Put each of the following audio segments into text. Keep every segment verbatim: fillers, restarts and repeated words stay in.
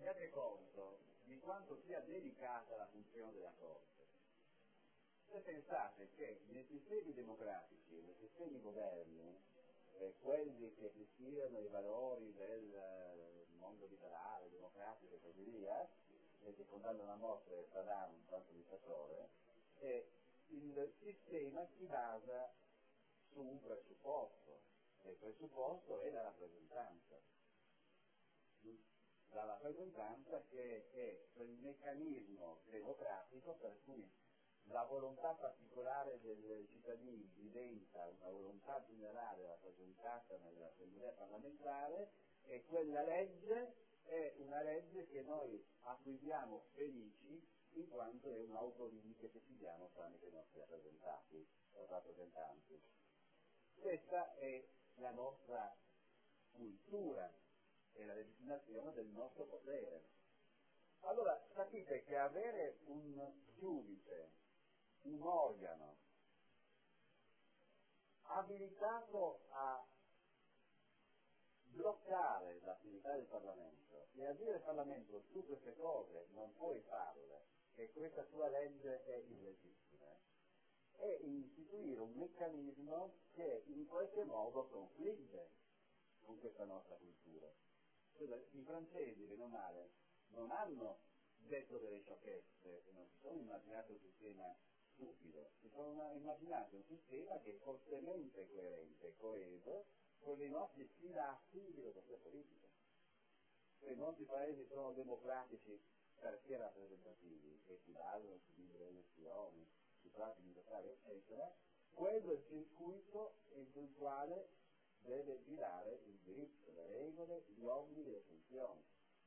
rendiate conto di quanto sia delicata la funzione della Corte. Se pensate che nei sistemi democratici, nei sistemi moderni, eh, quelli che si ispirano ai valori del eh, mondo liberale, democratico e così via, e che condannano a morte Saddam, un tanto dittatore, eh, il sistema si basa su un presupposto, e il presupposto è la rappresentanza. La rappresentanza che è quel meccanismo democratico per cui la volontà particolare dei cittadini diventa una volontà generale rappresentata nell'assemblea parlamentare, e quella legge è una legge che noi acquisiamo felici in quanto è un'autolimite che ci diamo tramite i nostri rappresentati o rappresentanti. Questa è la nostra cultura e la legittimazione del nostro potere. Allora capite che avere un giudice, un organo abilitato a bloccare l'attività del Parlamento e a dire al Parlamento su queste cose non puoi farle e questa tua legge è illegittima, è istituire un meccanismo che in qualche modo confligge con questa nostra cultura. Cioè, i francesi, bene o male, non hanno detto delle sciocchezze e non si sono immaginati un sistema stupido, si sono immaginati un sistema che è fortemente coerente e coeso con i nostri pilastri di filosofia politica. Se i nostri paesi sono democratici perché rappresentativi e si basano su libere elezioni, su pratiche militari, eccetera, quello è il circuito entro il quale deve girare il diritto, le regole, gli obblighi e le funzioni.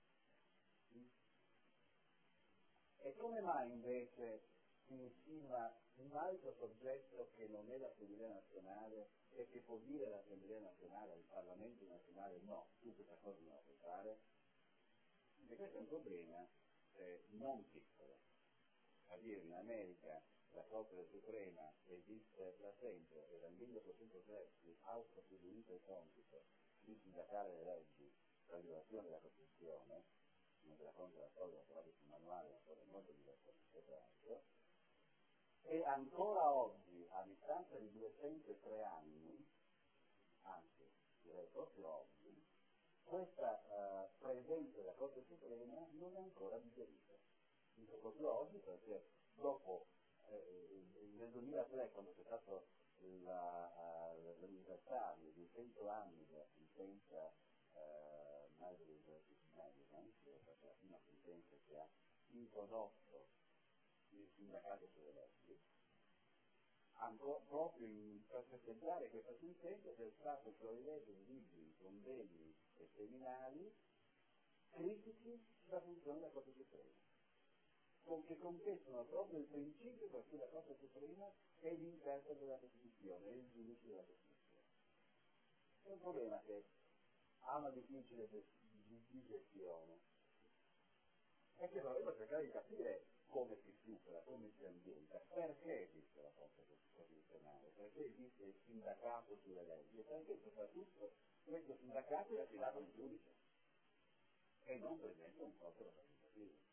E come mai invece si insinua un altro soggetto che non è l'Assemblea nazionale e che può dire all'Assemblea nazionale, al Parlamento nazionale, no, tu questa cosa non la puoi fare? E questo è un problema eh, non piccolo. A dire, in America la Corte Suprema esiste da sempre e dal milleottocentotre si ha costituito il compito di sindacare le leggi per violazione della Costituzione, non ve la conto la storia, trovate sul manuale, una storia molto divertente tra l'altro, e ancora oggi, a distanza di duecentotré anni, anzi direi proprio oggi, questa uh, presenza della Corte Suprema non è ancora digerita. Dico proprio oggi perché dopo eh, nel duemilatré, quando c'è stato la, uh, l'anniversario di cento anni della sentenza uh, Madrid versus Maryland, che è stata la prima sentenza che ha introdotto il sindacato sulle leggi, ancora proprio in, per festeggiare questa sentenza c'è stato florilegio di libri, convegni e seminari critici sulla funzione della Corte Suprema, che contestano proprio il principio per cui la Corte Suprema è l'interprete della Costituzione, è il giudice della Costituzione. È un problema che ha una difficile di, di gestione e che dovremmo cercare di capire come si supera, come si ambienta, perché esiste la Corte Costituzionale, perché esiste il sindacato sulle leggi e perché soprattutto questo sindacato è affidato a un giudice e non per esempio un corpo rappresentativo.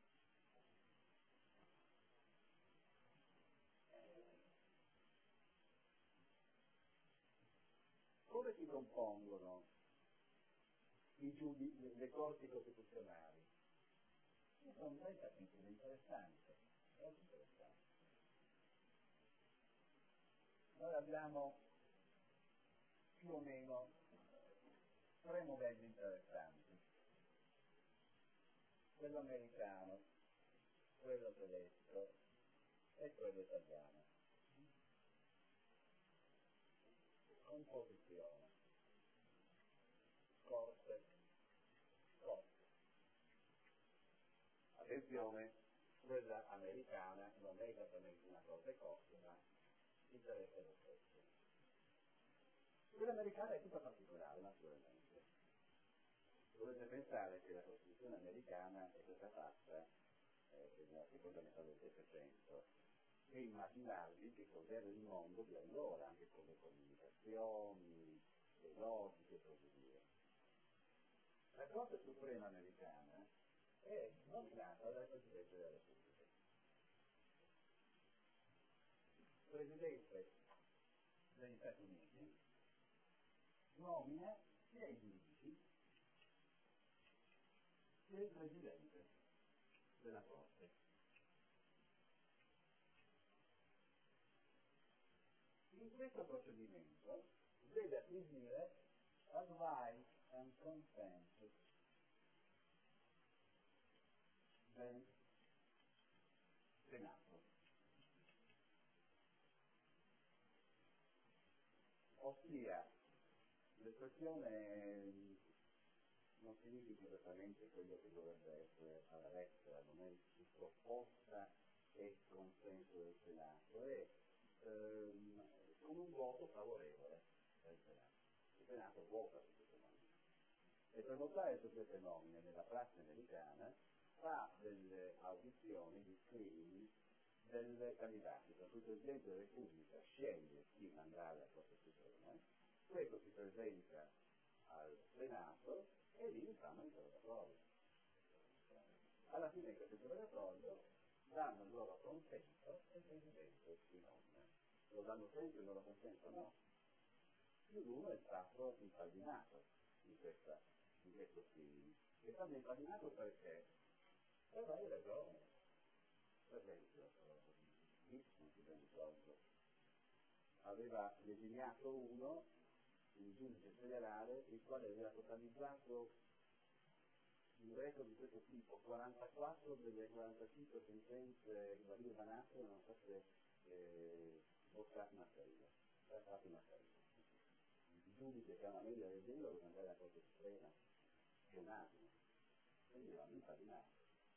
Come si compongono i giudici, le corti costituzionali? Ci sono tre capitoli interessanti, molto interessanti. Noi abbiamo più o meno tre modelli interessanti: quello americano, quello tedesco e quello italiano. Composizione, corte, corte. Attenzione, quella americana non è esattamente una corte corte, ma interessa lo stesso. Quella americana è tutta particolare, naturalmente. Dovete pensare che la Costituzione americana è stata fatta eh, nella seconda metà del Settecento e immaginarvi che cos'era il mondo di allora, anche con le comunicazioni, le logiche e così via. La Corte Suprema americana nominata dal Presidente della Repubblica. Il Presidente degli Stati Uniti nomina sia i giudici sia il Presidente della Corte. In questo procedimento deve acquisire advice and consensus del Senato. Ossia, l'espressione non significa esattamente quello che dovrebbe essere alla lettera, non è proposta e consenso del Senato, è ehm, con un voto favorevole del Senato. Il Senato vota su queste nomine. E per votare su queste nomine nella prassi americana fa delle audizioni di screening del candidato, per cui il Presidente della Repubblica sceglie chi mandare a Corte Suprema, questo si presenta al Senato e lì fanno l'interrogatorio. Alla fine di questo interrogatorio danno il loro consenso e il Presidente si nomina. Lo danno sempre il loro consenso? No. Più l'uno è stato impallinato in, questa, in questo film. È stato impallinato perché? Per varie ragioni. Per esempio, Nixon, si ben ricordo, aveva designato uno, un giudice federale, il quale aveva totalizzato un record di questo tipo: quarantaquattro delle quarantacinque sentenze ribadite da Nato erano state eh, boccate in aprile, trattati in aprile. Il giudice che ha una media del genere deve andare alla Corte Suprema, è un attimo, quindi l'hanno impallinato.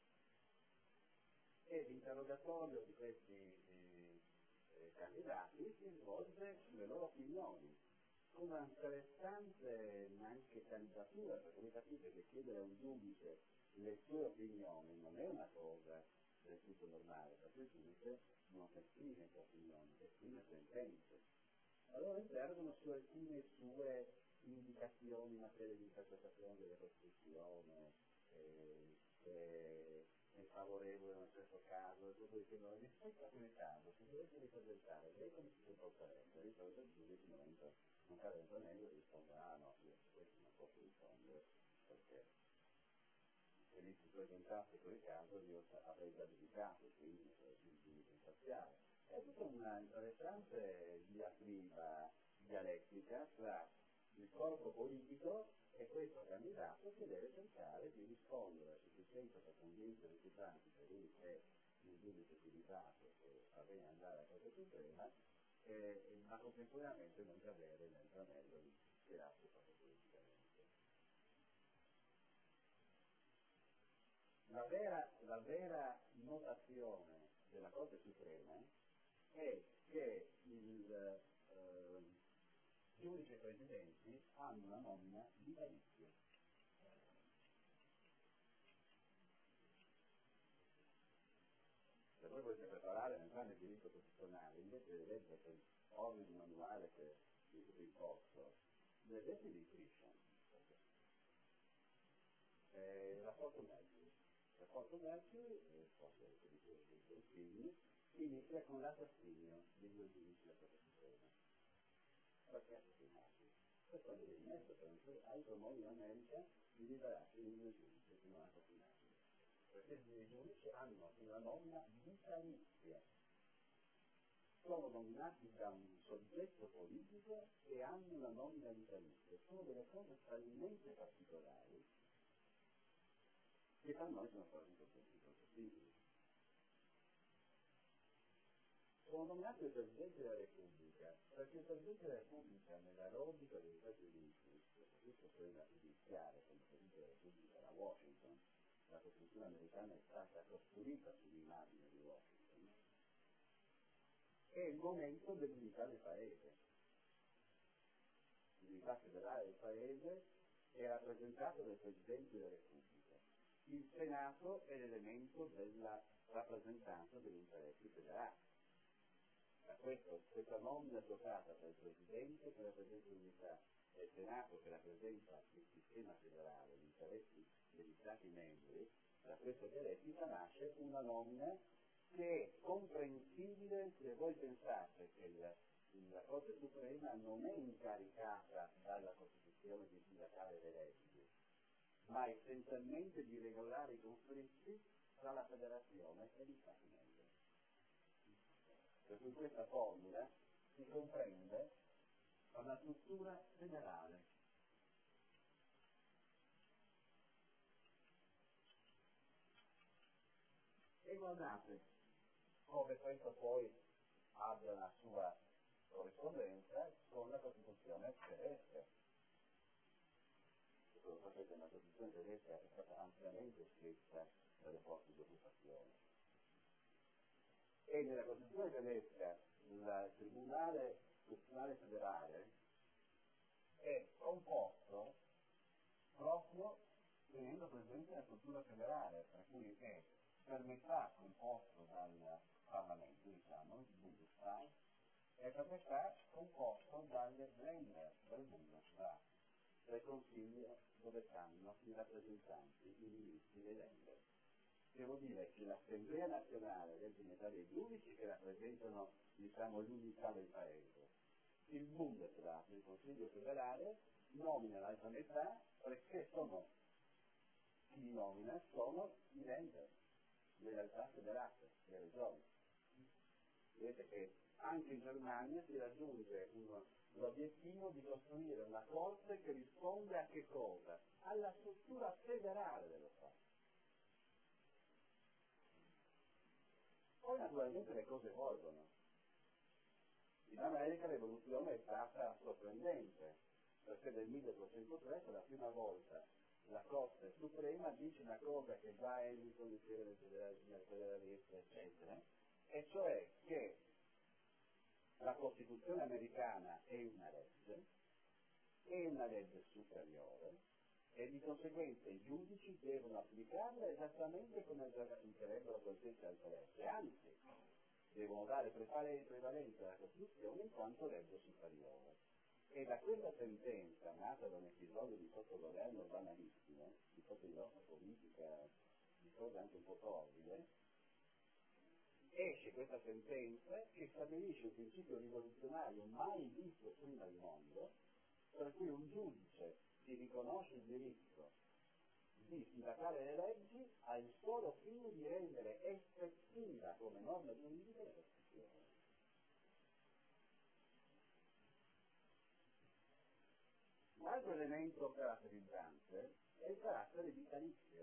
E l'interrogatorio di questi eh, eh, candidati si svolge sulle loro opinioni, con una interessante anche candidatura, perché voi capite che chiedere a un giudice le sue opinioni non è una cosa del tutto normale, perché il giudice non esprime sue opinioni, esprime sentenze. Allora interrogono su alcune sue indicazioni in materia di interpretazione della Costituzione, eh, che è favorevole in un certo caso, e tutto dicendo: rispetto a quel caso, se dovesse ripresentare, lei come si comporterebbe? Risolve il giudice non entra, non cade in pannello e risponde: ah no, io questo non posso rispondere, perché se lì si presentasse quel caso io avrei già giudicato, quindi il giudice imparziale. È tutta una interessante diatriba dialettica tra il corpo politico e questo candidato che deve cercare di rispondere a sufficienza per convincere i votanti per lui che il giudice utilizzato che fa bene andare a Corte Suprema, eh, ma contemporaneamente non cadere nel tranello di schierarsi proprio politicamente. La vera, la vera notazione della Corte Suprema è che il eh, giudice e i presidenti hanno una nomina vitalizia. Se voi volete preparare l'esame di diritto costituzionale, invece di leggere il orrido manuale che è tutto in corso, leggete il Friction. Eh, il rapporto Mercury. Il rapporto Mercury, eh, forse del film, inizia con l'assassinio di due giudici della Corte Suprema. Perché assassinati? Per quello che è messo, per altro modo in America di liberarsi di due giudici che non assassinati. Perché i giudici hanno una nomina vitalizia. Sono nominati da un soggetto politico e hanno una nomina vitalizia. Sono delle cose talmente particolari che per noi sono cose impossibili. Sono nominati il Presidente della Repubblica, perché il Presidente della Repubblica, nella logica degli Stati Uniti, soprattutto quella giudiziaria come Presidente della Repubblica da Washington, la Costituzione americana è stata costruita sull'immagine di Washington, è il momento dell'unità del Paese. L'unità federale del Paese è rappresentata dal Presidente della Repubblica. Il Senato è l'elemento della rappresentanza degli interessi federali. Questo, questa nomina giocata tra il Presidente che rappresenta l'unità e il Senato che rappresenta il sistema federale, gli interessi degli Stati membri, Da questa dialettica nasce una nomina che è comprensibile se voi pensate che il, la Corte Suprema non è incaricata dalla Costituzione di sindacare le leggi, ma essenzialmente di regolare i conflitti tra la Federazione e gli Stati membri. Per cui questa formula si comprende per la struttura federale. E guardate come questo poi abbia la sua corrispondenza con la Costituzione tedesca. Come sapete, la Costituzione tedesca è stata ampiamente scritta dalle forze di occupazione. E nella Costituzione tedesca il Tribunale Costituzionale Federale è composto proprio tenendo presente la struttura federale, per cui è per metà composto dal Parlamento, diciamo, il Bundestag, e per metà composto dalle Länder del Bundesrat, del Consiglio dove stanno i rappresentanti, i ministri dei Länder. Che vuol dire che l'Assemblea nazionale legge metà dei giudici che rappresentano, diciamo, l'unità del paese. Il Bundesrat, il Consiglio federale, nomina l'altra metà perché sono, chi li nomina sono i Länder, le realtà federate, le regioni. Vedete che anche in Germania si raggiunge un, l'obiettivo di costruire una Corte che risponde a che cosa? Alla struttura federale dello Stato. Poi naturalmente le cose evolvono. In America l'evoluzione è stata sorprendente, perché nel milleottocentotre per la prima volta la Corte Suprema dice una cosa che già Hamilton diceva nel federalismo, eccetera, e cioè che la Costituzione americana è una legge, è una legge superiore, e di conseguenza i giudici devono applicarla esattamente come applicherebbero qualsiasi altra legge, anzi devono dare prevalenza alla Costituzione in quanto legge superiore. E da quella sentenza, nata da un episodio di sottogoverno banalissimo, di sotto di nostra politica, di cosa anche un po' torbide, esce questa sentenza che stabilisce un principio rivoluzionario mai visto prima al mondo, per cui un giudice si riconosce il diritto di sindacare le leggi al solo fine di rendere effettiva come norma giuridica la Costituzione. L'altro elemento caratterizzante è il carattere vitalizio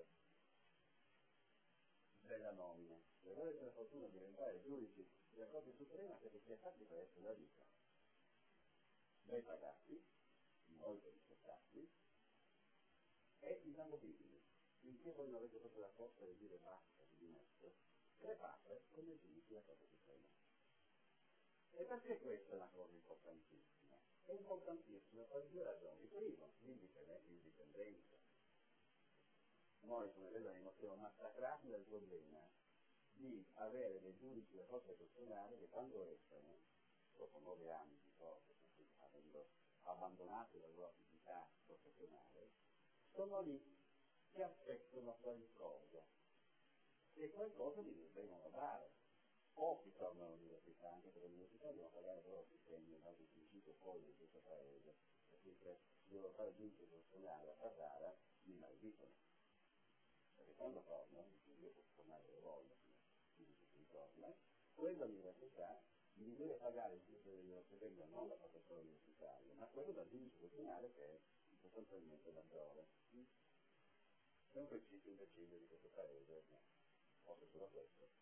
della nomina. Se voi avete la fortuna di diventare giudici della Corte Suprema, siete chiamati per essere la vita. Ben pagati, molto rispettati e inamovibili. Finché voi non avete proprio la forza di dire basta, di dimettere, crepate come giudici della Corte Suprema. E perché questa è una cosa importantissima? È importantissima per due ragioni. Primo, l'indipendenza. Noi come vedremo siamo massacrati dal problema di avere dei giudici della Corte Costituzionale che quando escono, dopo nove anni di corte, avendo abbandonato la loro attività professionale, sono lì che aspettano qualcosa e qualcosa gli devono dare. Pochi tornano all'università, anche per l'università devono pagare loro stipendi in altri principi fuori di questo paese, perché devono fare giudice professionale a Carrara, li maledicono. Perché quando tornano, io posso tornare dove voglio, quindi si ritorna, quella università mi deve pagare il giudice dello stipendio non da professore universitario, ma quello da giudice professionale che è sostanzialmente maggiore. È un principio imbecille di questo paese, no, forse solo questo.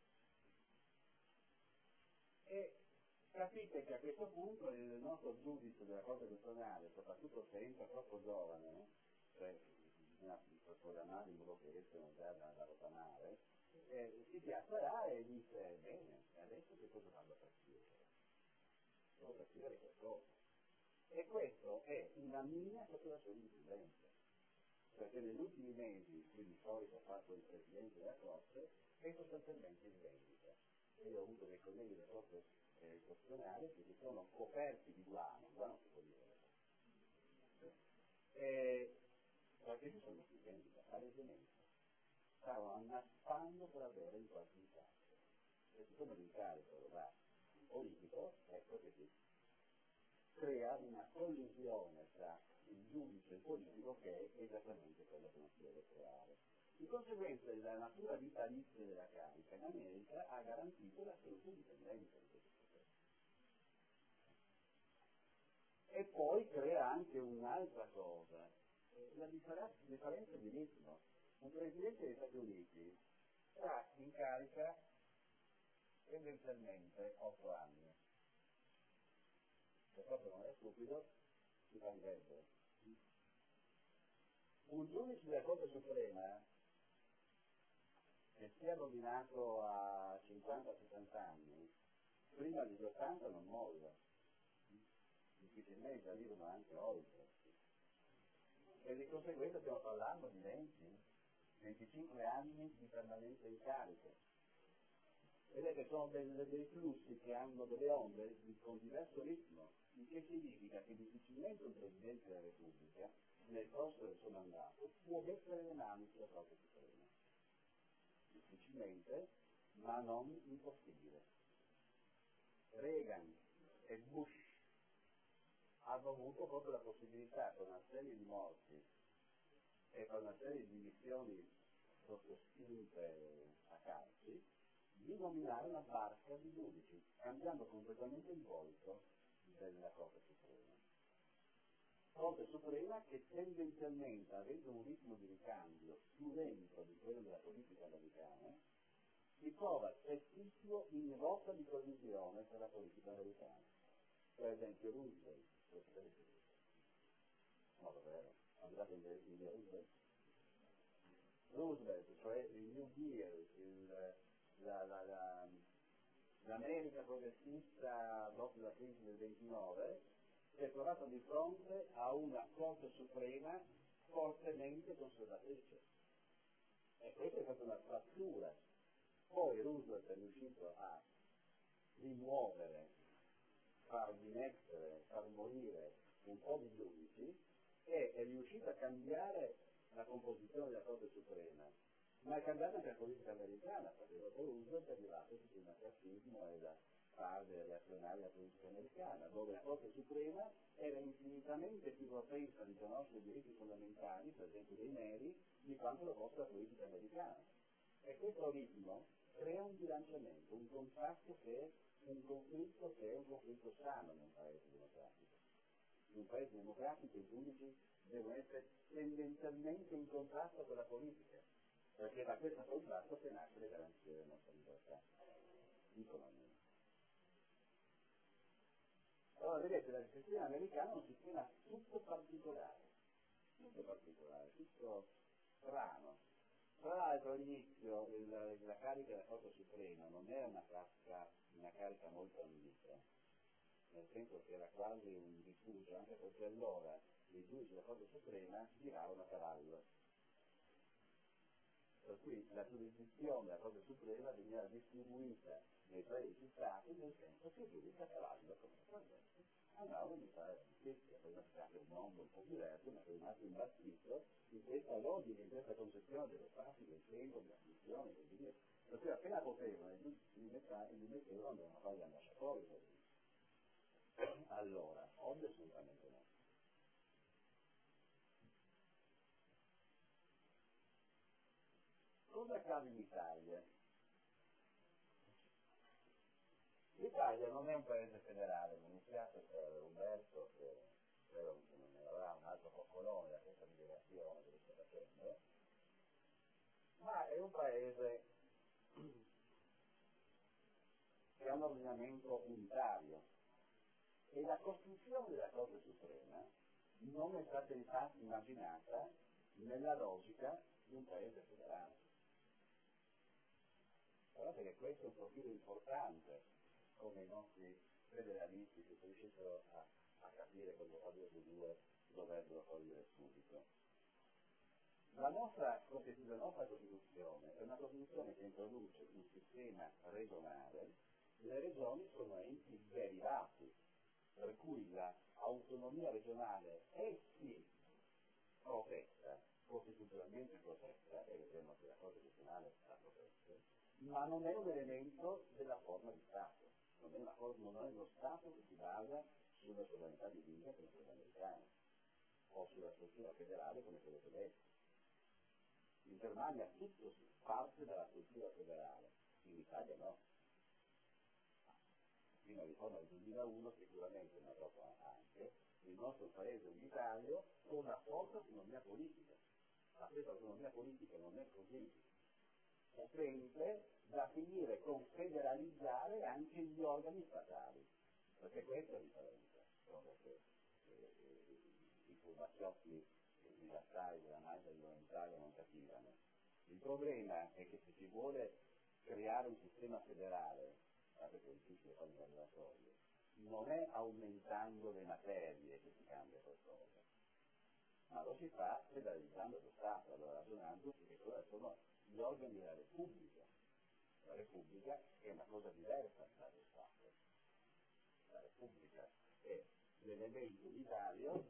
E capite che a questo punto il nostro giudice della Corte Costituzionale, soprattutto se entra troppo giovane, cioè bisogna programmare in modo che riescano già da, da rottamare, eh, si piazzerà e dice bene, adesso che cosa vado a scrivere? Devo per scrivere qualcosa. E questo è una mina sotto la sua indipendenza, perché negli ultimi mesi, quindi di solito ha fatto il Presidente della Corte, è sostanzialmente in vendita. E io ho avuto dei colleghi della Corte eh, Costituzionale che si sono coperti di guano, guano si può dire, eh, perché si sono messi in vendita, palesemente. stavano annaspando per avere il qualche incarico. E siccome l'incarico lo dà il politico, ecco che si crea una collisione tra il giudice e il politico che è esattamente quello che non si deve creare. Di conseguenza la natura vitalizia della carica in America ha garantito l'assoluta indipendenza di questo processo. E poi crea anche un'altra cosa, la differenza di ritmo. Un presidente degli Stati Uniti sta in carica tendenzialmente otto anni. Se proprio non è stupido, si fa rivedere. Un giudice della Corte Suprema che sia nominato a cinquanta sessanta anni, prima degli ottanta non molla, difficilmente arrivano anche oltre. E di conseguenza stiamo parlando di venti venticinque anni di permanenza in carica. Vedete, sono dei, dei flussi che hanno delle onde con diverso ritmo, il che significa che difficilmente un Presidente della Repubblica, nel corso del suo mandato, può mettere le mani sulla Corte Suprema. Difficilmente, ma non impossibile. Reagan e Bush hanno avuto proprio la possibilità, per una serie di morti e per una serie di missioni sottostinte a calci, di nominare una barca di giudici, cambiando completamente il volto della Corte Suprema. Corte Suprema che tendenzialmente, avendo un ritmo di ricambio più lento di quello della politica americana, si trova spessissimo in rotta di collisione per la politica americana. Per esempio Roosevelt, no davvero, andate in via Roosevelt? Roosevelt, cioè il New Deal, il, la, la, la, l'America progressista dopo la crisi del ventinove, si è trovato di fronte a una Corte Suprema fortemente conservatrice. E questa è stata una frattura. Poi Roosevelt è riuscito a rimuovere, far dimettere, far morire un po' di giudici e è riuscito a cambiare la composizione della Corte Suprema, ma è cambiata anche la politica americana, perché dopo Roosevelt è arrivato tutto il macartismo e la fase reazionaria della politica americana, dove la Corte Suprema era infinitamente più propensa a riconoscere i diritti fondamentali, per esempio dei neri, di quanto lo fosse la politica americana. E questo ritmo crea un bilanciamento, un contrasto che è un conflitto che è un conflitto sano in un paese democratico. In un paese democratico i giudici devono essere tendenzialmente in contrasto con la politica, perché da questo contrasto che nasce le garanzie della nostra libertà. Dicono almeno. Allora vedete, il sistema americano è un sistema tutto particolare, tutto particolare, tutto strano. Tra l'altro all'inizio il, la carica della Corte Suprema non è una carica, una carica molto ambita, nel senso che era quasi un rifugio, anche perché allora i giudici della Corte Suprema giravano a cavallo. Per cui la giurisdizione della Corte Suprema veniva distribuita nei paesi stati nel senso che i giudici a cavallo, come naturalmente, andavano a fare la giustizia, poi è un mondo un po' diverso, ma è rimasto imbattito in questa logica, in questa concezione dello spazio, del tempo, della funzione e così via. Per cui appena potevano i giudici li mettevano, andavano a fare gli ambasciatori. Allora, oggi assolutamente no. Cosa accade in Italia? L'Italia non è un paese federale, mi dispiace per Umberto che spero che non ne avrà un altro coccolone da questa divulgazione che sto facendo, ma è un paese che ha un ordinamento unitario e la costruzione della Corte Suprema non è stata infatti immaginata nella logica di un paese federale. Guardate che questo è un profilo importante, come i nostri federalisti che riuscissero a, a capire quello che due su due dovrebbero cogliere subito. La nostra, la nostra Costituzione è una Costituzione che introduce un sistema regionale, le regioni sono enti derivati, per cui l'autonomia regionale è sì protetta, costituzionalmente protetta, e vedremo che la Corte ma non è un elemento della forma di Stato, non è, una forma, non è uno Stato che si basa sulla sovranità divina come quella americana, o sulla struttura federale come quella tedesca. In Germania tutto parte dalla struttura federale, in Italia no. Fino alla riforma del duemilauno sicuramente, ma dopo anche, il nostro paese unitario con una forte autonomia politica. Ma questa autonomia politica non è così potente da finire con federalizzare anche gli organi statali, perché questa è la differenza, cosa che eh, i furbacchiotti di Vassai della Maglia Elementare non capivano. Il problema è che se si vuole creare un sistema federale, sapete che è difficile fare un laboratorio, non è aumentando le materie che si cambia qualcosa, ma lo si fa federalizzando lo Stato, allora ragionando che sono gli organi della Repubblica. La Repubblica è una cosa diversa dallo Stato. La Repubblica è l'elemento unitario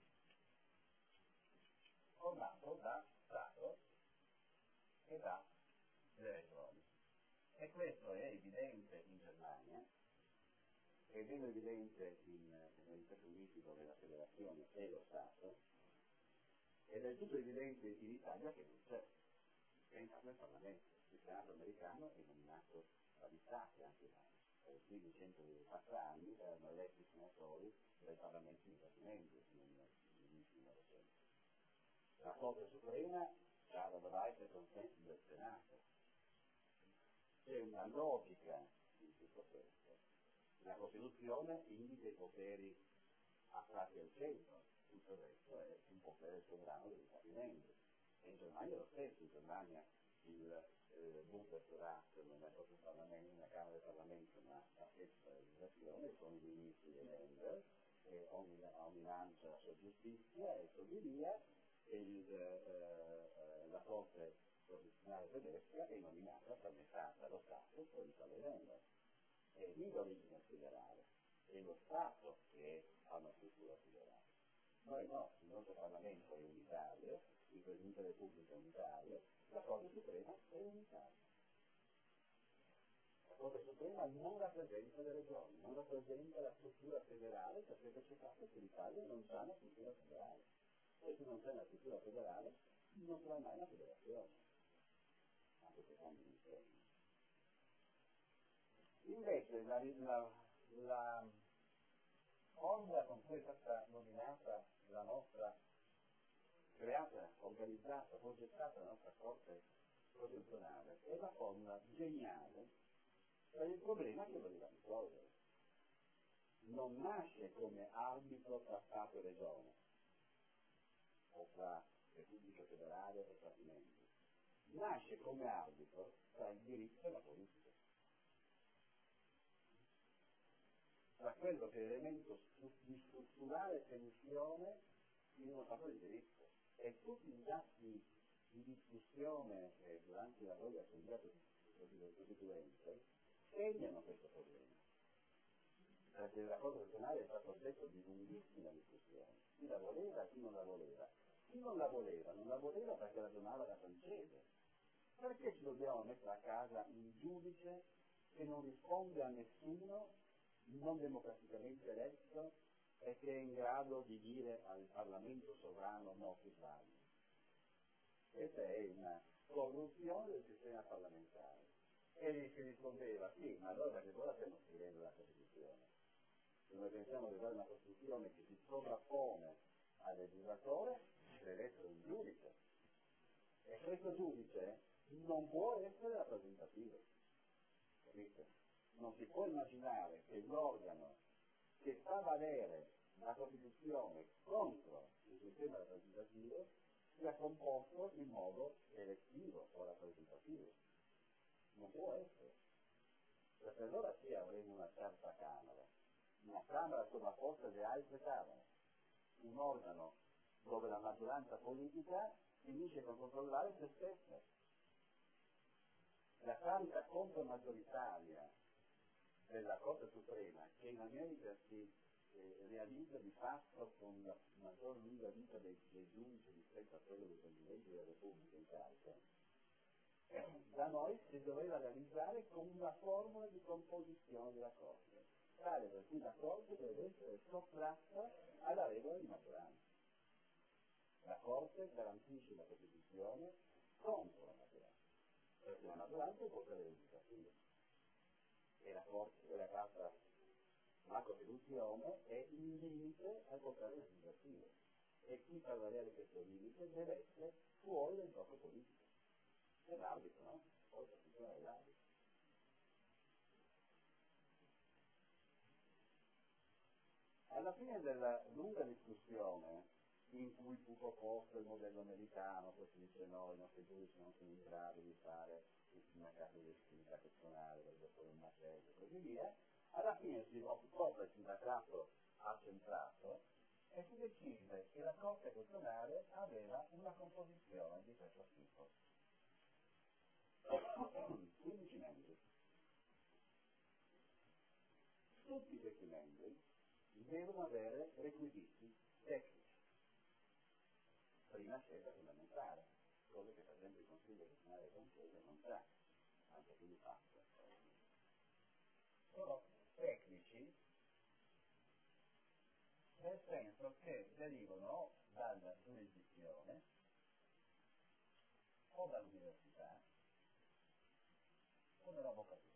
formato da Stato e da le regioni. E questo è evidente in Germania, è meno evidente in, negli Stati Uniti dove la federazione è lo Stato, ed è tutto evidente in Italia che non c'è. Pensa al Parlamento, il Senato americano è nominato dagli Stati anche da i primi centocinquanta anni erano eletti senatori dai Parlamenti degli Stati membri nell'inizio del Novecento. La Corte Suprema ha la varietà e consenso del Senato. C'è una logica in tutto questo. La Costituzione indica i poteri astratti al centro, tutto il resto è un potere sovrano degli Stati membri. E in Germania è lo stesso, in Germania il eh, Bundesrat non è proprio un Parlamento, una Camera del Parlamento, ma la stessa legislazione, sono i ministri dei Länder, e ogni, ogni Land ha la sua giustizia e così via, e il, eh, la Corte Costituzionale tedesca è nominata per metà dallo Stato, poi dalle Länder. È lì l'origine federale, è lo Stato che ha una struttura federale. Noi no, il nostro Parlamento è unitario, il Presidente della Repubblica è unitario, la Corte Suprema è unitaria. La Corte Suprema non rappresenta le regioni, non rappresenta la struttura federale, perché questo fatto che l'Italia non ha una struttura federale. E se non c'è una struttura federale, non sarà mai una federazione, anche secondo gli schemi. Invece la, la, la forma con cui è stata nominata la nostra, creata, organizzata, progettata la nostra Corte Costituzionale è la forma geniale per il problema che voleva risolvere. Non nasce come arbitro tra Stato e Regione, o tra Repubblica Federale e Stati membri. Nasce come arbitro tra il diritto e la politica. Tra quello che è l'elemento di strutturale tensione in uno Stato di diritto. E tutti gli atti di discussione eh, durante i lavori dell'Assemblea Costituente segnano questo problema. Perché la Corte Costituzionale è stato oggetto di lunghissima discussione. Chi la voleva, chi non la voleva. Chi non la voleva, non la voleva perché ragionava da francese. Perché ci dobbiamo mettere a casa un giudice che non risponde a nessuno, non democraticamente eletto, e che è in grado di dire al Parlamento sovrano no, si sbaglia? Questa è una corruzione del sistema parlamentare. E gli si rispondeva, sì, ma allora che cosa stiamo scrivendo la Costituzione? Se noi pensiamo di avere una Costituzione che si sovrappone al legislatore, deve essere un giudice. E questo giudice non può essere rappresentativo. Capite? Non si può immaginare che l'organo che fa valere la Costituzione contro il sistema rappresentativo sia composto in modo elettivo o rappresentativo. Non può essere. Perché allora sì avremo una terza Camera, una Camera sovrapposta alle altre Camere, un organo dove la maggioranza politica finisce con controllare se stessa. La carica contromaggioritaria della Corte Suprema, che in America si eh, realizza di fatto con la maggior lunga vita dei, dei giudici rispetto a quello dei Presidenti della Repubblica in carica, da noi si doveva realizzare con una formula di composizione della Corte, tale per cui la Corte deve essere sottratta alla regola di maggioranza. La Corte garantisce la Costituzione contro la maggioranza, perché la maggioranza è il potere legislativo e la Corte, e la Carta, la Costituzione è in limite al potere legislativo e chi fa valere questo limite deve essere fuori del gioco politico. È l'arbitro, no? Poi la funzione è l'arbitro. Alla fine della lunga discussione in cui fu proposto il modello americano, poi si dice no, i nostri giudici non sono in grado di fare il sindacato di attività personale, perché poi un macello e così via, alla fine si optò per il sindacato accentrato e si decise che la Corte Costituzionale aveva una composizione di questo tipo. quindici membri. Tutti questi membri devono avere requisiti tecnici. Prima scelta fondamentale, cosa che per esempio il Consiglio Costituzionale francese non c'ha, anche più di fatto. Sono tecnici nel senso che derivano dalla giurisdizione o dall'università o dall'avvocatura.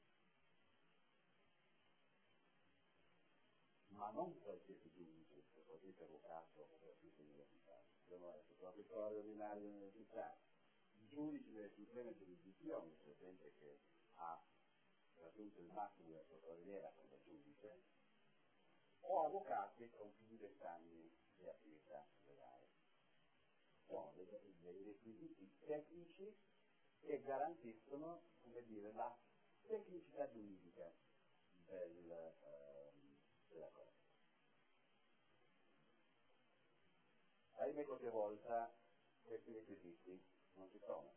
Ma non qualsiasi giudice, qualsiasi avvocato o qualsiasi università. Devono essere professori ordinari dell'università, giudici delle supreme giurisdizioni, c'è gente che ha raggiunto il massimo della sua carriera come giudice, o avvocati con più di vent'anni di attività legale. Sono dei, dei requisiti tecnici che garantiscono, come dire, la tecnicità giuridica del, eh, della cosa. Ahimè qualche volta questi requisiti non ci sono.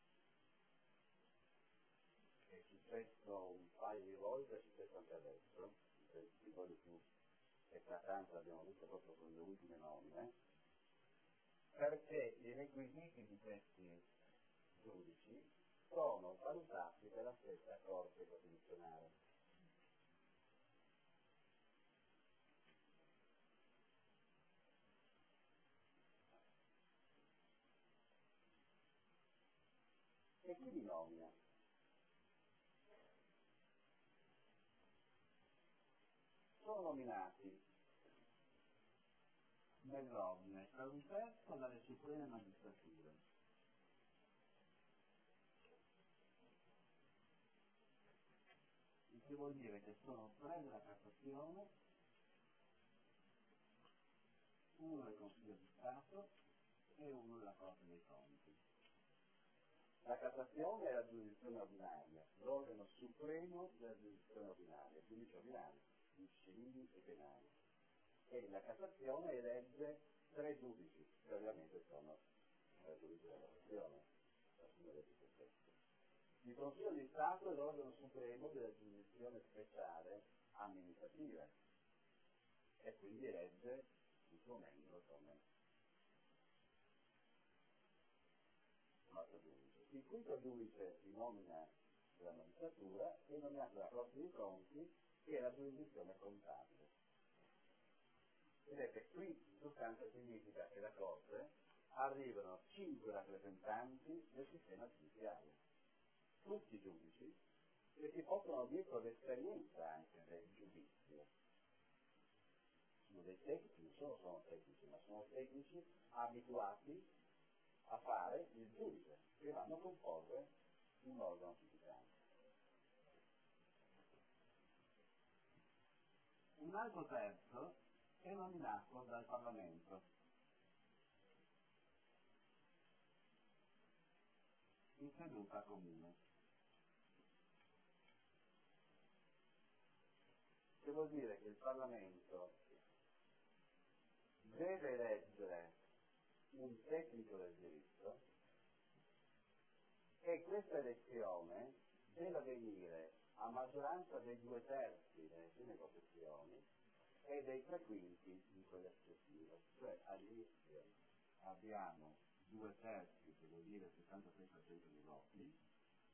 È successo un paio di volte, è successo anche adesso, il tipo di più eclatante abbiamo visto proprio con le ultime nomine, perché i requisiti di questi giudici sono valutati dalla stessa Corte Costituzionale. E chi li nomina? Sono nominati nell'ordine per un terzo dalle supreme magistrature, il che vuol dire che sono tre della Cassazione, uno del Consiglio di Stato e uno della Corte dei Conti. La Cassazione è la giurisdizione ordinaria, l'organo supremo della giurisdizione ordinaria, il giudice ordinario, giudici civili e penali. E la Cassazione elegge tre giudici, che ovviamente sono i giudici della Cassazione, ciascuno dei stesso. Il Consiglio di Stato è l'organo supremo della giurisdizione speciale amministrativa e quindi elegge il suo membro come quarto giudice. Il quinto giudice si nomina della magistratura e nominato dalla Corte dei Conti, che è la giurisdizione contabile. Vedete, qui in sostanza significa che da Corte arrivano cinque rappresentanti del sistema giudiziario, tutti giudici, che si possono dire con l'esperienza anche del giudizio. Sono dei tecnici, non solo sono tecnici, ma sono tecnici abituati a fare il giudice, che vanno a comporre un organo giudicante. Un altro terzo è nominato dal Parlamento. In seduta comune. Che vuol dire che il Parlamento deve eleggere un tecnico del diritto e questa elezione deve avvenire a maggioranza dei due terzi delle prime votazioni e dei tre quinti in quelle successive. Cioè all'inizio abbiamo due terzi, che vuol dire il sessantasei per cento dei voti,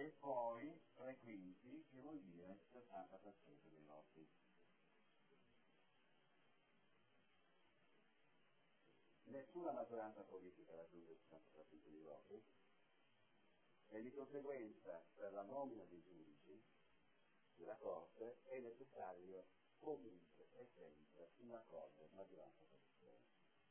e poi tre quinti, che vuol dire sessanta per cento dei voti. Nessuna maggioranza politica raggiunge il sessanta per cento dei voti e di conseguenza per la nomina dei giudici della Corte è necessario comunque e sempre un accordo maggioranza-opposizione.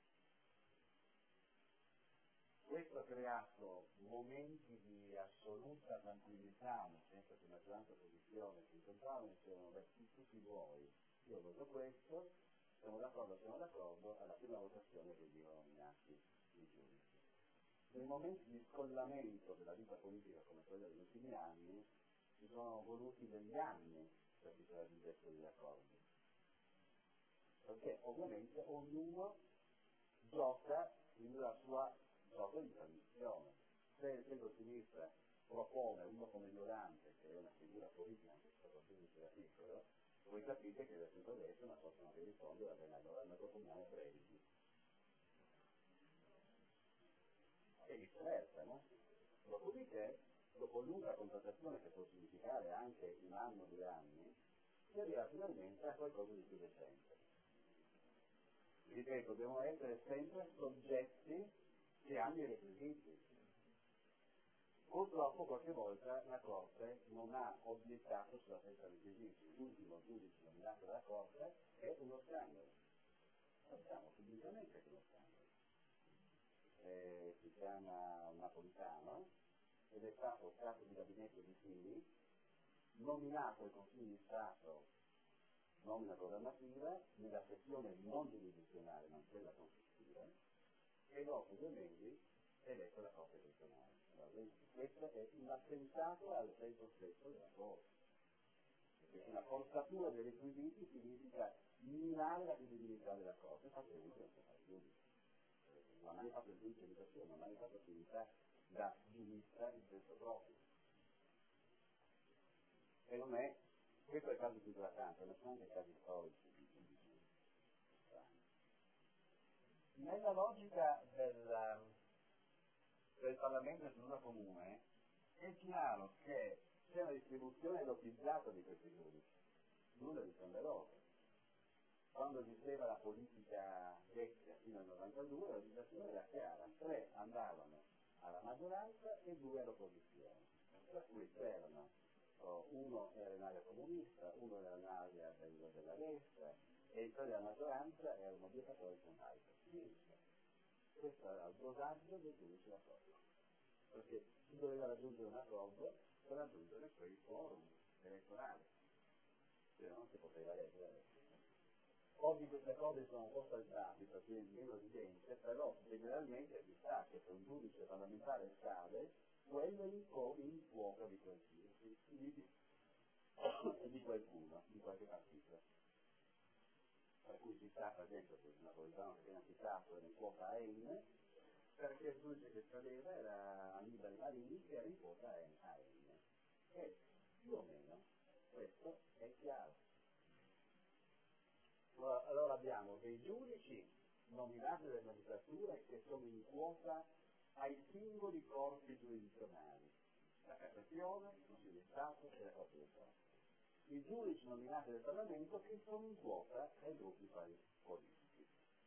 Questo ha creato momenti di assoluta tranquillità, nel senso che maggioranza e opposizione si incontravano e dicevano: beh, tu, tu chi vuoi? Io voto questo, siamo d'accordo, siamo d'accordo, alla prima votazione venivano nominati i giudici. Nei momenti di scollamento della vita politica come quella degli ultimi anni ci sono voluti degli anni perché si raggiungessero degli accordi, perché ovviamente ognuno gioca il suo gioco di tradizione. Se il centro-sinistra propone uno come Violante, che è una figura politica anche se per giudice da piccolo, voi capite che del centro-destra non possono avere i soldi, va bene, allora noi proponiamo tredici. E viceversa, no? Dopodiché, dopo lunga contrattazione che può significare anche un anno o due anni, si arriva finalmente a qualcosa di più decente. Ripeto, dobbiamo essere sempre soggetti che hanno i requisiti. Purtroppo qualche volta la Corte non ha obiettato sulla senza requisiti. L'ultimo giudice nominato dalla Corte è uno scandalo. Sappiamo pubblicamente che è uno scandalo. Eh, si chiama Napolitano ed è stato capo di gabinetto di Fini, nominato al Consiglio di Stato nomina governativa nella sezione non giurisdizionale ma quella consultiva, e dopo due mesi è eletto la Corte Costituzionale. Allora, questo è un attentato al senso stesso della Corte, perché una forzatura dei requisiti significa minare la credibilità della Corte. Infatti non si fa il giudice, non ha mai fatto il giudice di persona, non ha mai fatto attività da giurista in senso proprio. E non è, questo è il caso più eclatante, non sono anche casi storici. Nella logica del, del Parlamento e seduta comune è chiaro che c'è una distribuzione lotizzata di questi giudici, nulla di scandaloso. Quando esisteva la politica vecchia fino al novantadue la legislazione era chiara, tre andavano alla maggioranza e due all'opposizione, per cui c'erano oh, uno era in area comunista, uno era in area del, della destra e i tre della maggioranza erano due cattolici e un laico. Questo era il dosaggio del giudice da Corte, perché si doveva raggiungere un accordo per raggiungere quei forum elettorali, se no non si poteva leggere. Oggi queste cose sono un po' saltate perché è meno evidente, però generalmente si sa che se un giudice parlamentare scade, quello infuoca di quel di, di qualcuno, di qualche partito. Per cui si sa, per esempio, che il Napolitano che viene citato era in quota A N, perché il giudice che scadeva era Annibale Marini, che era in quota A N. E più o meno questo è chiaro. Allora abbiamo dei giudici nominati dalle magistrature che sono in quota ai singoli corpi giurisdizionali, la Cassazione, il Consiglio di Stato e la Corte del Stato. I giudici nominati dal Parlamento che sono in quota ai gruppi politici.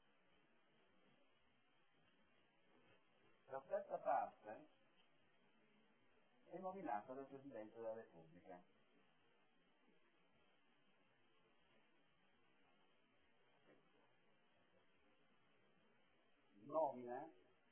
La terza parte è nominata dal Presidente della Repubblica. Nomina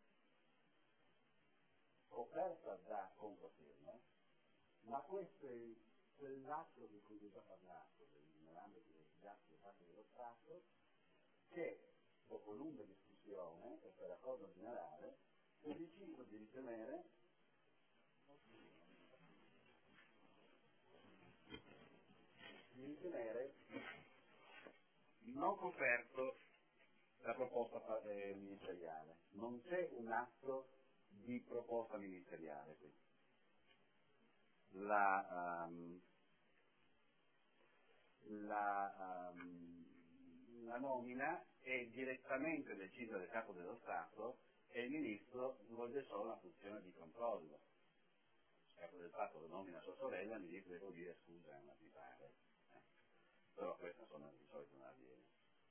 coperta da controfirma, ma questo è quell'atto di cui vi ho già parlato, nell'ambito degli atti da parte dello Stato, che dopo lunga discussione e per accordo generale si è deciso di ritenere di ritenere non coperto la proposta eh, ministeriale. Non c'è un atto di proposta ministeriale qui. La, um, la, um, la nomina è direttamente decisa dal Capo dello Stato e il Ministro svolge solo una funzione di controllo. Il Capo del fatto che nomina sua sorella mi dice devo dire scusa, ma ti pare. Eh. Però questo insomma di solito non avviene.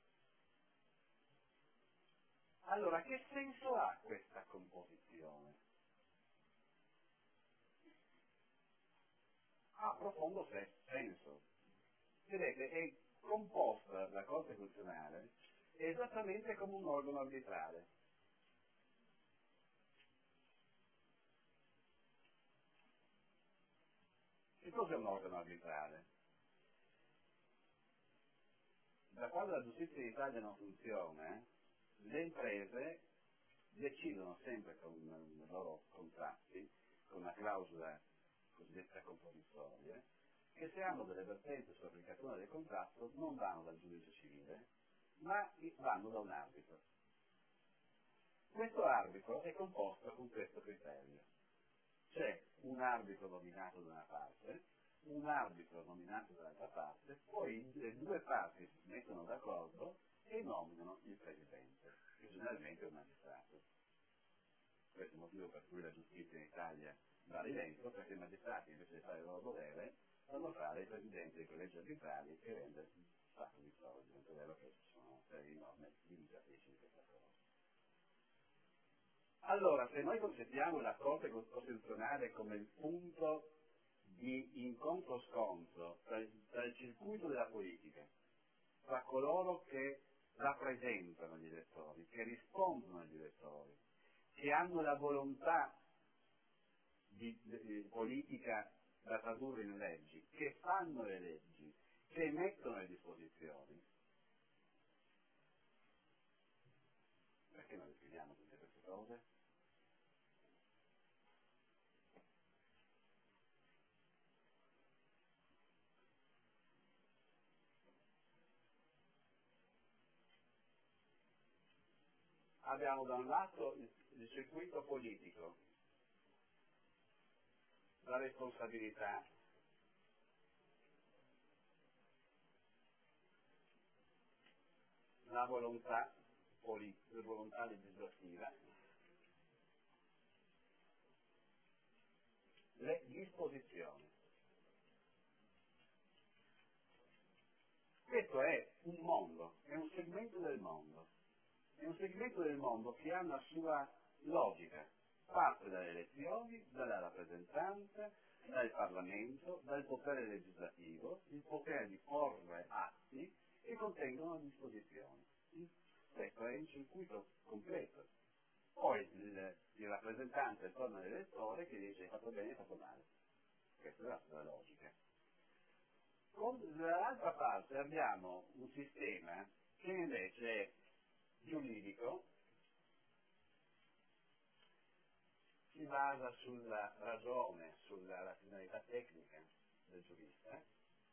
Allora, che senso ha questa composizione? Ha profondo senso. Vedete, è composta la Corte Costituzionale esattamente come un organo arbitrale. Che cos'è un organo arbitrale? Da quando la giustizia in Italia non funziona, le imprese decidono sempre con i loro contratti, con una clausola cosiddetta compromissoria, che se hanno delle vertenze sull'applicazione del contratto non vanno dal giudice civile, ma vanno da un arbitro. Questo arbitro è composto con questo criterio. C'è un arbitro nominato da una parte, un arbitro nominato dall'altra parte, poi le due parti si mettono d'accordo e nominano il presidente, che generalmente è un magistrato. Questo è il motivo per cui la giustizia in Italia va a rilento, perché i magistrati invece di fare il loro dovere fanno fare i presidenti dei collegi arbitrali e rende un sacco di soldi, tanto è vero che ci sono una serie di norme limitatrici di questa cosa. Allora, se noi concepiamo la Corte Costituzionale come il punto di incontro-scontro tra il, tra il circuito della politica, tra coloro che rappresentano gli elettori, che rispondono agli elettori, che hanno la volontà di, di, di politica da tradurre in leggi, che fanno le leggi, che emettono le disposizioni, perché non descriviamo tutte queste cose? Abbiamo da un lato il, il circuito politico, la responsabilità, la volontà politica, la volontà legislativa, le disposizioni. Questo è un mondo, è un segmento del mondo, è un segmento del mondo che ha una sua logica, parte dalle elezioni, dalla rappresentanza, dal Parlamento, dal potere legislativo, il potere di porre atti che contengono disposizioni. Questo è un circuito completo. Poi il, il rappresentante torna all'elettore che dice hai fatto bene, hai fatto male. Questa è la sua logica. Con, dall'altra parte abbiamo un sistema che invece è giuridico, si basa sulla ragione, sulla razionalità tecnica del giurista,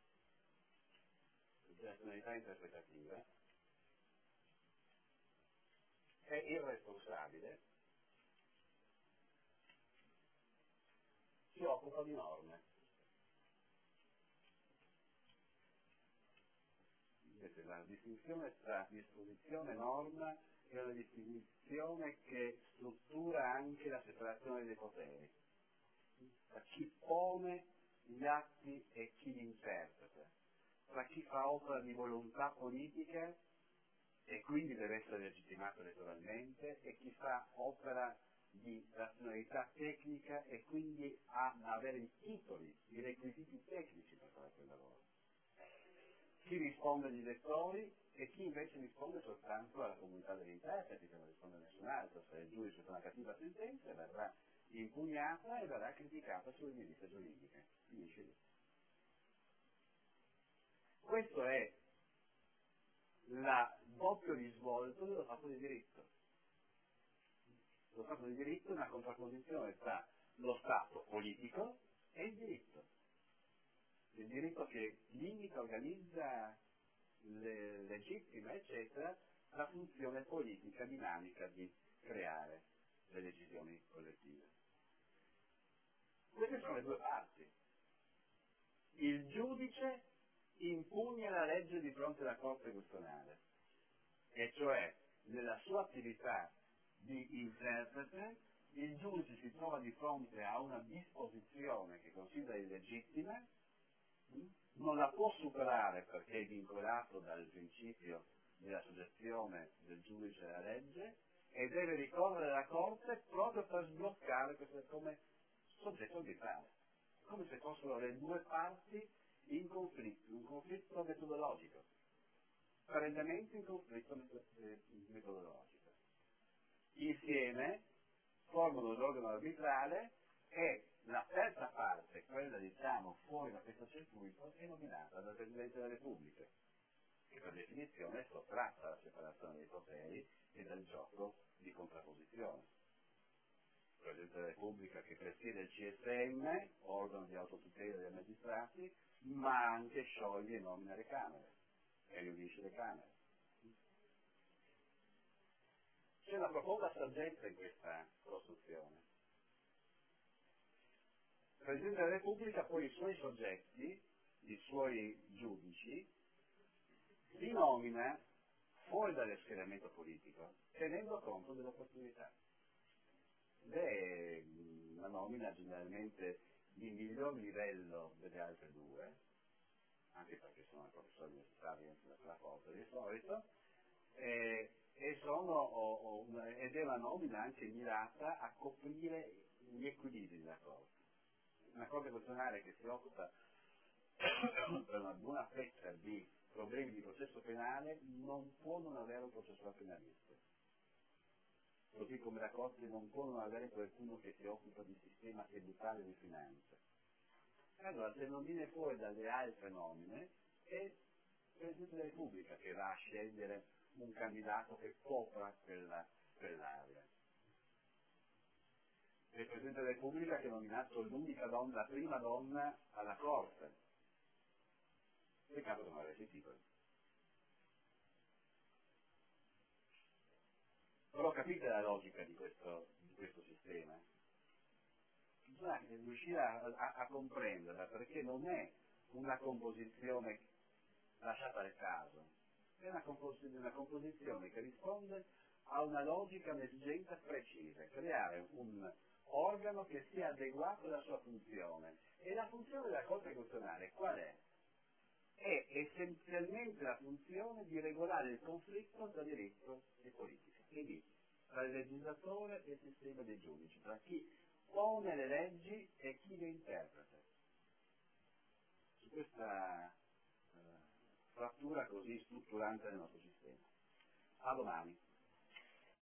sulla razionalità interpretativa, è irresponsabile, si occupa di norme. Invece la distinzione tra disposizione e norma è una distinzione che struttura anche la separazione dei poteri, tra chi pone gli atti e chi li interpreta, tra chi fa opera di volontà politica e quindi deve essere legittimato elettoralmente e chi fa opera di razionalità tecnica e quindi ha da avere i titoli, i requisiti tecnici per fare quel lavoro. Chi risponde agli elettori e chi invece risponde soltanto alla comunità degli interpreti, che non risponde a nessun altro. Se il giudice fa una cattiva sentenza verrà impugnata e verrà criticata sulle giuridiche giuridiche. Finisce lì. Questo è la doppio risvolto dello Stato di diritto. Lo Stato di diritto è una contrapposizione tra lo Stato politico e il diritto. Il diritto che limita, organizza, le, legittima, eccetera, la funzione politica dinamica di creare le decisioni collettive. Queste sono le due parti. Il giudice impugna la legge di fronte alla Corte Costituzionale, e cioè nella sua attività di interprete il giudice si trova di fronte a una disposizione che considera illegittima, non la può superare perché è vincolato dal principio della soggezione del giudice alla legge e deve ricorrere alla Corte proprio per sbloccare questo come soggetto arbitrale, come se fossero le due parti in conflitto, un conflitto metodologico, palesemente in conflitto metodologico. Insieme formano l'organo arbitrale e la terza parte, quella diciamo fuori da questo circuito, è nominata dal Presidente della Repubblica, che per definizione è sottratta alla separazione dei poteri e dal gioco di contrapposizione. Il Presidente della Repubblica che presiede il C S M, organo di autotutela dei magistrati, ma anche scioglie e nomina le Camere e riunisce le Camere. C'è una profonda saggezza in questa costruzione. Il Presidente della Repubblica poi i suoi soggetti, i suoi giudici, li nomina fuori dallo schieramento politico, tenendo conto dell'opportunità. Ed è una nomina generalmente di miglior livello delle altre due, anche perché sono professori universitari della Corte di solito, e, e sono, o, o una, ed è una nomina anche mirata a coprire gli equilibri della Corte. Una Corte Costituzionale che si occupa per una buona fetta di problemi di processo penale non può non avere un processuale penalista, così come la Corte non può non avere qualcuno che si occupa di sistema tributario e di finanza. Allora, se non viene fuori dalle altre nomine, è il Presidente della Repubblica che va a scegliere un candidato che copra quella, quell'area. È il Presidente della Repubblica che ha nominato l'unica donna, la prima donna alla Corte. Peccato che non avesse i titoli. Però capite la logica di questo, di questo sistema? Bisogna riuscire a, a, a comprenderla, perché non è una composizione lasciata al caso, è una composizione, una composizione che risponde a una logica, un'esigenza precisa, creare un organo che sia adeguato alla sua funzione. E la funzione della Corte Costituzionale qual è? È essenzialmente la funzione di regolare il conflitto tra diritto e politica, quindi tra il legislatore e il sistema dei giudici, tra chi pone le leggi e chi le interpreta. Su questa eh, frattura così strutturante del nostro sistema. A domani.